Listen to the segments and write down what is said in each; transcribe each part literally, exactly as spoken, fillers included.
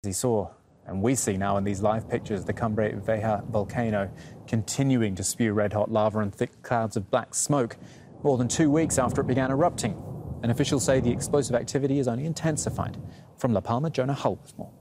He saw, and we see now in these live pictures, the Cumbre Vieja volcano continuing to spew red-hot lava and thick clouds of black smoke more than two weeks after it began erupting. And officials say the explosive activity is only intensified. From La Palma, Jonah Hull with more.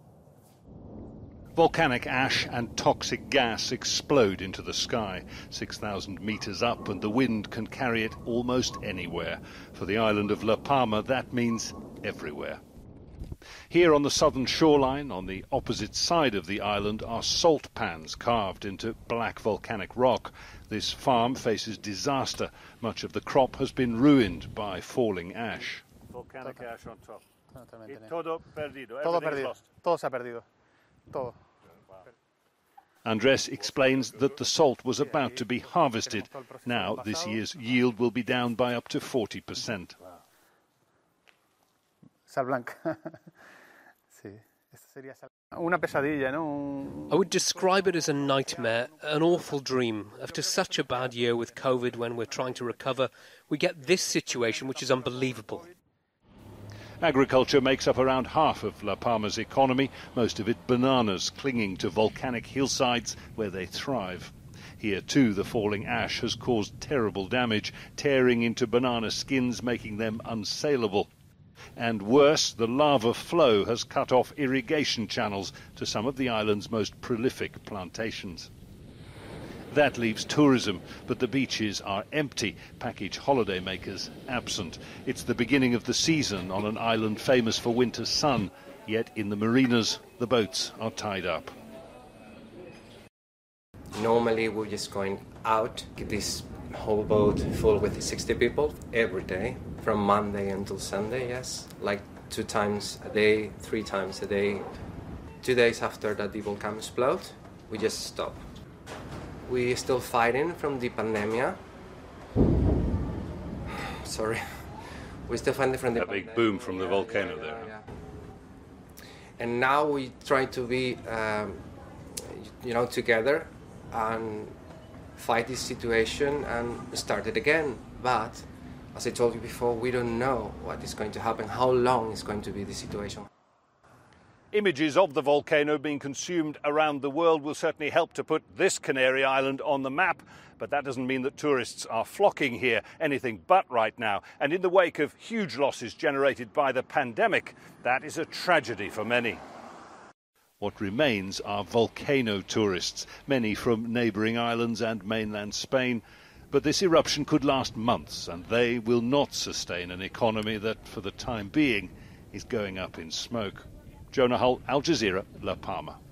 Volcanic ash and toxic gas explode into the sky, six thousand metres up, and the wind can carry it almost anywhere. For the island of La Palma, that means everywhere. Here on the southern shoreline, on the opposite side of the island, are salt pans carved into black volcanic rock. This farm faces disaster. Much of the crop has been ruined by falling ash. Volcanic ash on top. Todo perdido. Todo Everything's perdido. lost. Todo se ha perdido. Todo. Andres explains that the salt was about to be harvested. Now, this year's yield will be down by up to forty percent. Sal blanca. Sí. Esta sería sal. Una pesadilla, ¿no? I would describe it as a nightmare, an awful dream. After such a bad year with COVID, when we're trying to recover, we get this situation, which is unbelievable. Agriculture makes up around half of La Palma's economy, most of it bananas, clinging to volcanic hillsides where they thrive. Here, too, the falling ash has caused terrible damage, tearing into banana skins, making them unsaleable. And worse, the lava flow has cut off irrigation channels to some of the island's most prolific plantations. That leaves tourism, but the beaches are empty, package holidaymakers absent. It's the beginning of the season on an island famous for winter sun, yet in the marinas the boats are tied up. Normally we're just going out, get this whole boat full with sixty people every day, from Monday until Sunday, yes. Like two times a day, three times a day. Two days after that the volcano explodes, we just stop. We're still fighting from the pandemic. Sorry. We're still fighting from the A big boom from the volcano there. Yeah. And now we try to be, um, you know, together and fight this situation and start it again. But, as I told you before, we don't know what is going to happen, how long is going to be the situation. Images of the volcano being consumed around the world will certainly help to put this Canary Island on the map, but that doesn't mean that tourists are flocking here, anything but right now. And in the wake of huge losses generated by the pandemic, that is a tragedy for many. What remains are volcano tourists, many from neighbouring islands and mainland Spain. But this eruption could last months, and they will not sustain an economy that, for the time being, is going up in smoke. Jonah Hull, Al Jazeera, La Palma.